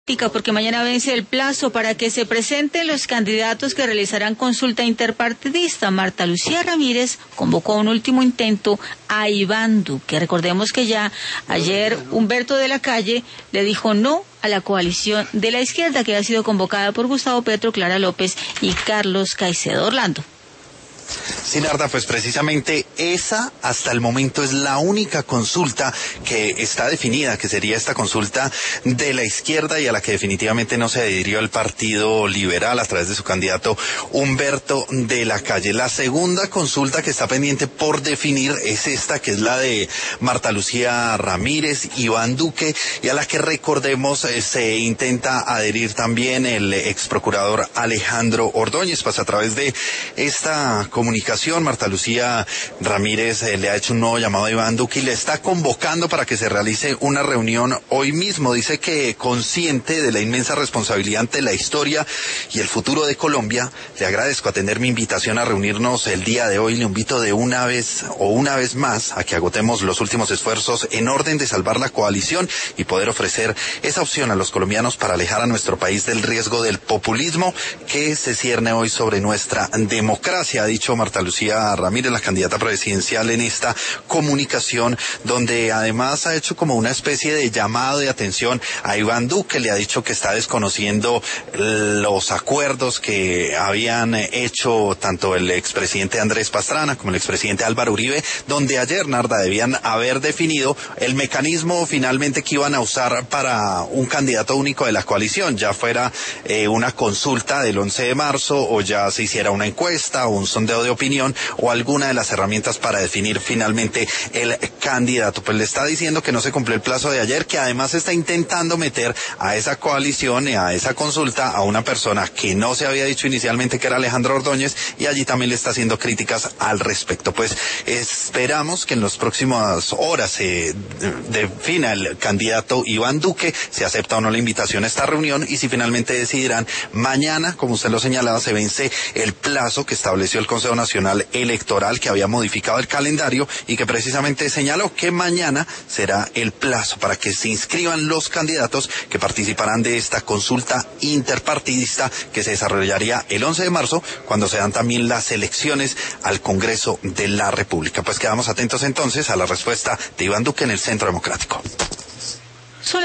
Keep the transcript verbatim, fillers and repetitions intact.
porque mañana vence el plazo para que se presenten los candidatos que realizarán consulta interpartidista. Marta Lucía Ramírez convocó a un último intento a Iván Duque. Recordemos que ya ayer Humberto de la Calle le dijo no a la coalición de la izquierda que ha sido convocada por Gustavo Petro, Clara López y Carlos Caicedo. Orlando. Sí, Narda, pues precisamente esa hasta el momento es la única consulta que está definida, que sería esta consulta de la izquierda y a la que definitivamente no se adhirió el Partido Liberal a través de su candidato Humberto de la Calle. La segunda consulta que está pendiente por definir es esta, que es la de Marta Lucía Ramírez, Iván Duque, y a la que recordemos eh, se intenta adherir también el ex procurador Alejandro Ordóñez. Pues a través de esta comunicación, Marta Lucía Ramírez eh, le ha hecho un nuevo llamado a Iván Duque y le está convocando para que se realice una reunión hoy mismo. Dice que, consciente de la inmensa responsabilidad ante la historia y el futuro de Colombia, le agradezco atender mi invitación a reunirnos el día de hoy. Le invito de una vez o una vez más a que agotemos los últimos esfuerzos en orden de salvar la coalición y poder ofrecer esa opción a los colombianos para alejar a nuestro país del riesgo del populismo que se cierne hoy sobre nuestra democracia, ha dicho Marta Lucía Ramírez, la candidata presidencial, en esta comunicación, donde además ha hecho como una especie de llamado de atención a Iván Duque. Le ha dicho que está desconociendo los acuerdos que habían hecho tanto el expresidente Andrés Pastrana como el expresidente Álvaro Uribe, donde ayer, Narda, debían haber definido el mecanismo finalmente que iban a usar para un candidato único de la coalición, ya fuera eh, una consulta del once de marzo o ya se hiciera una encuesta o un sondeo de opinión o alguna de las herramientas para definir finalmente el candidato. Pues le está diciendo que no se cumplió el plazo de ayer, que además está intentando meter a esa coalición y a esa consulta a una persona que no se había dicho inicialmente que era Alejandro Ordóñez, y allí también le está haciendo críticas al respecto. Pues esperamos que en las próximas horas se defina el candidato Iván Duque, si acepta o no la invitación a esta reunión, y si finalmente decidirán mañana, como usted lo señalaba, se vence el plazo que estableció el Consejo Nacional Electoral, que había modificado el calendario y que precisamente señaló que mañana será el plazo para que se inscriban los candidatos que participarán de esta consulta interpartidista que se desarrollaría el once de marzo, cuando se dan también las elecciones al Congreso de la República. Pues quedamos atentos entonces a la respuesta de Iván Duque en el Centro Democrático.